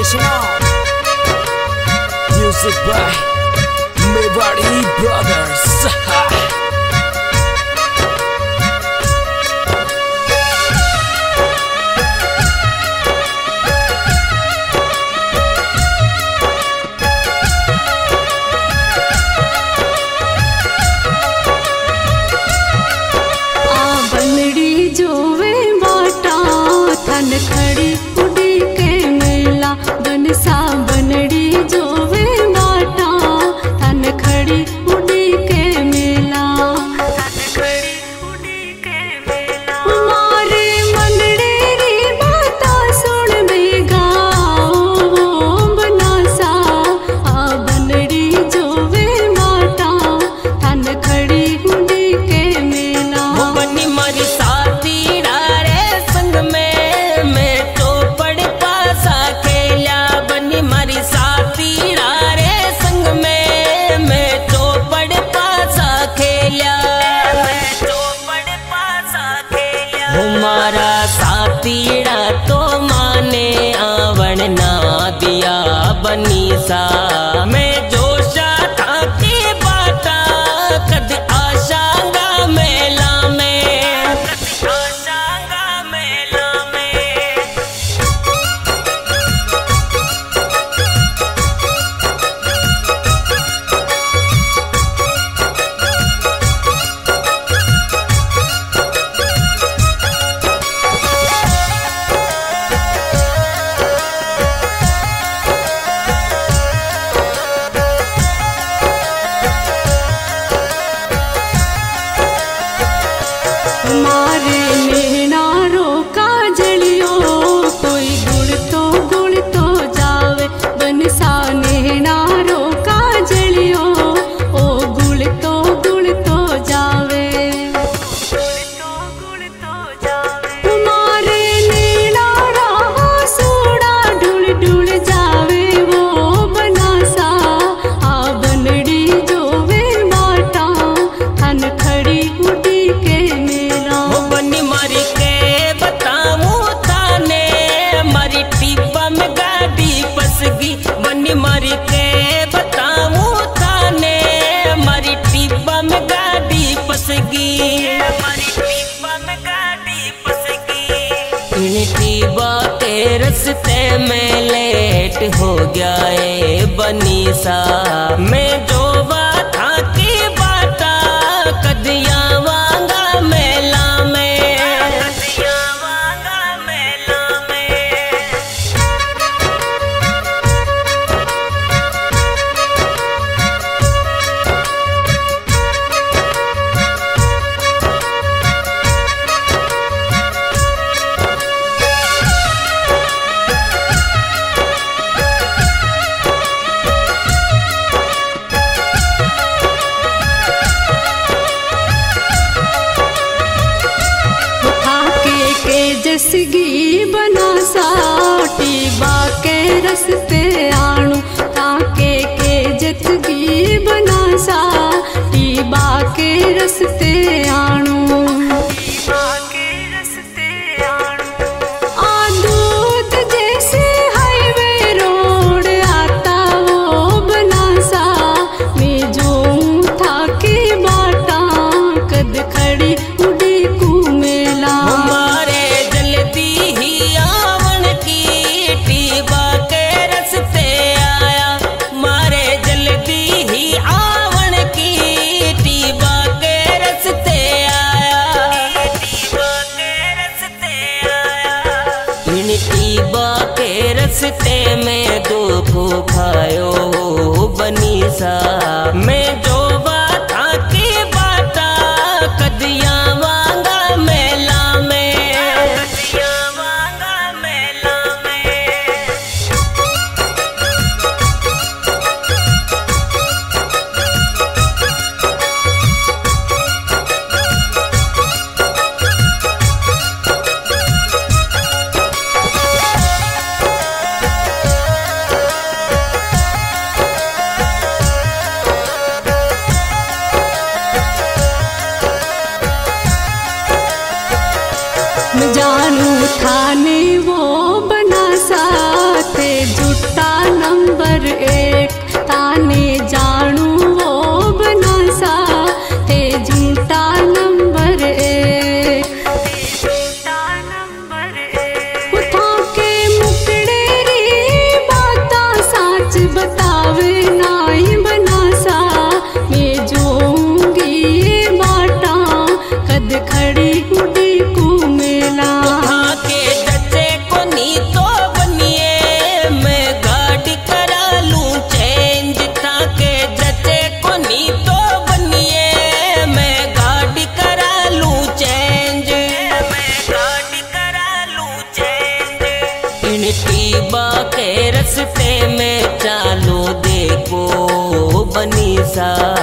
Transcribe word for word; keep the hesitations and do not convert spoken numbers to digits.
International Music by Mewari Brothers. खड़ी उड़ी के मेला बनसा बनड़ी जोवे बाटा तन खड़ी उड़ी के मेला तन खड़ी उड़ी के मेला मारे मनड़े री बाता सुन बेगा बनसा आ बनड़ी जोवे बाटा तन खड़ी उड़ी के मेला बनी मारी साथी रे संग में हमारा साथीड़ा तो माने आवण ना दिया बनीसा मैं जोशा था के बाटा कद आशांगा मेला में कद आशांगा मेला में मारे नेनारो का जलियो कोई गुड़ तो गुड़ तो जावे बनसा नेनारो का जलियो ओ गुड़ तो गुड़ तो जावे गुड़ तो गुड़ तो जावे मारे नेनारा सूड़ा ढुल ढुल जावे वो बनासा आ बनड़ी जोवे बाटा तन खड़ी उड़ी के बनी मारी के बताऊं थाने मारी टिब्बा में गाड़ी फसगी बनी मारी के बताऊं थाने मारी टिब्बा में गाड़ी फसगी मारी टिब्बा में गाड़ी फसगी इन टिब्बा के रस्ते में लेट हो गया है बनीसा मैं जो बात था की बाटा कदिया जसगी बनसा टिब्बा के रस्ते आणू ताके के जतगी बनसा टिब्बा के रस्ते आणू टिब्बा के रस्ते आणू आ दूध जैसे हाईवे रोड आता वो बनसा मैं जो था के बाटा कद खड़ी उड़ी कू मेला टिब्बा के रस्ते में दुख खायो बनीसा मैं जो बात था की बाटा कदिया वांगा मेला में कदिया वांगा मेला में सा